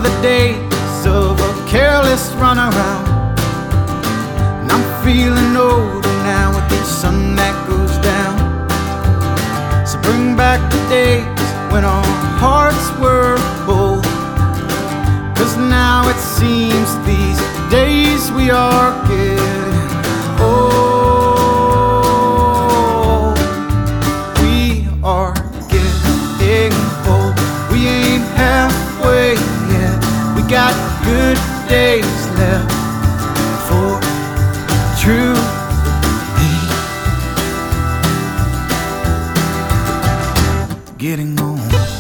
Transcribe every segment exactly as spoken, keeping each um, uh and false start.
the days of a careless runaround, and I'm feeling older now with the sun that goes down. So bring back the days when our hearts were bold, 'cause now it seems these days we are getting old. We are getting old. We ain't halfway yet. We got good days left for true. Getting on.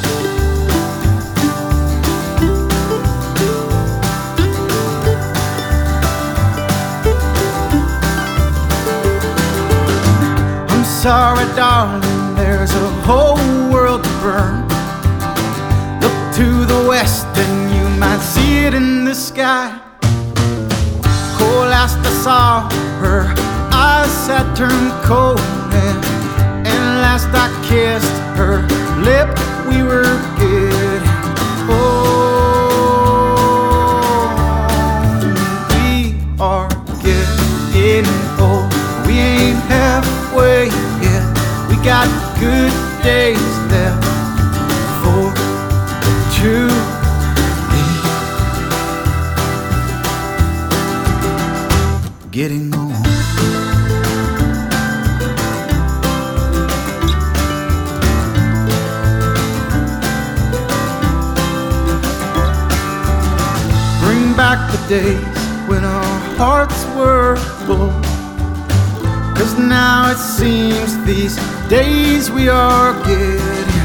I'm sorry, darling, there's a whole world to burn. Look to the west and you might see it in the sky. Oh, last I saw her eyes had turned cold, and, and last I kissed her lip, we were good. Oh, we are getting old. We ain't halfway yet. We got good days left for true. Getting on. Bring back the days when our hearts were full, 'cause now it seems these days we are getting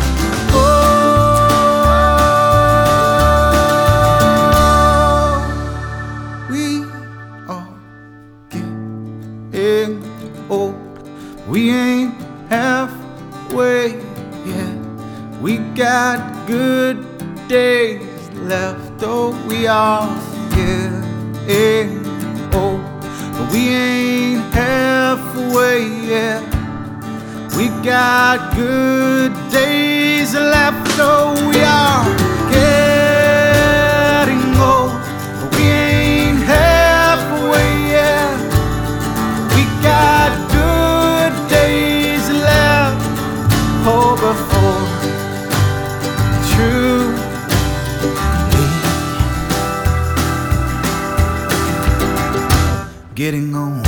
old. We are getting old. We ain't halfway yet. We got good days left, oh, we are getting old. But we ain't halfway yet. We got good days left, oh, we are getting old. But we ain't halfway yet. We got good days left, oh, before true. Getting on.